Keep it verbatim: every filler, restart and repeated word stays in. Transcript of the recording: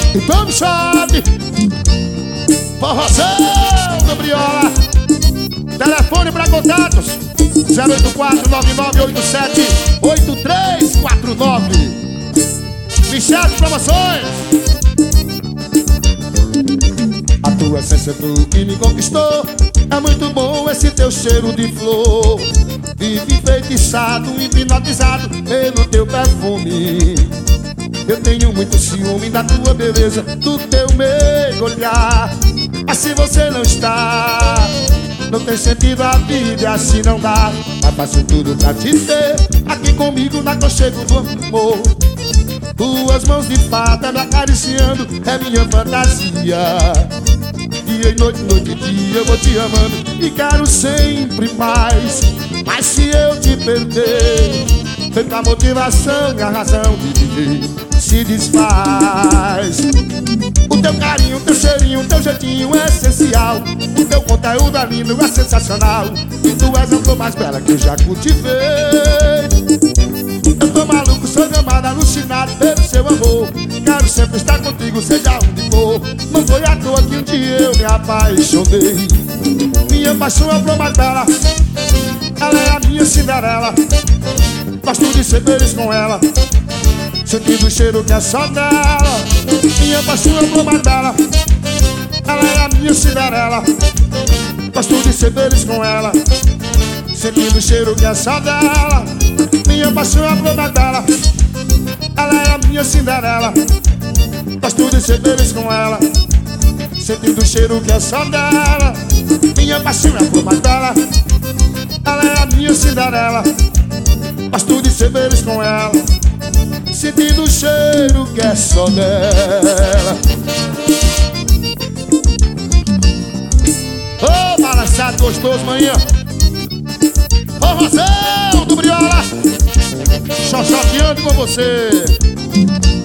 Então me chame. Forrozão do Briola. Telefone para contatos zero oito quatro nove nove oito sete oito três quatro nove. Michel Promoções. A tua essência tu que me conquistou. É muito bom esse teu cheiro de flor. Vive enfeitiçado, hipnotizado pelo teu perfume. Eu tenho muito ciúme da tua beleza, do teu meio olhar. Mas se você não está, não tem sentido a vida, assim não dá. Mas faço tudo pra te ter aqui comigo no aconchego do amor. Tuas mãos de fada me acariciando é minha fantasia. Dia e noite, noite e dia eu vou te amando e quero sempre mais. Mas se eu te perder, feito a motivação e a razão de viver se desfaz. O teu carinho, o teu cheirinho, o teu jeitinho é essencial. O teu conteúdo é lindo, é sensacional. E tu és a flor mais bela que eu já cultivei. Eu tô maluco, sou gamado, alucinado pelo seu amor. Quero sempre estar contigo, seja onde for. Não foi à toa que um dia eu me apaixonei. Minha paixão é a flor mais bela, ela é a minha Cinderela. Gosto de ser feliz com ela, sentindo o cheiro que é só dela. Minha paixão é a flor mais bela, ela é a minha Cinderela. Gosto de ser feliz com ela, sentindo o cheiro que é só dela. Minha paixão é a flor mais bela, ela é a minha Cinderela. Gosto de ser feliz com ela, sentindo o cheiro que é só dela. Minha paixão é a flor mais bela, ela é a minha Cinderela. Gosto de ser feliz com ela, sentindo o cheiro que é só dela. Ô, oh, balançado gostoso, manhã. Forrozão do Briola, xoxoteando com você.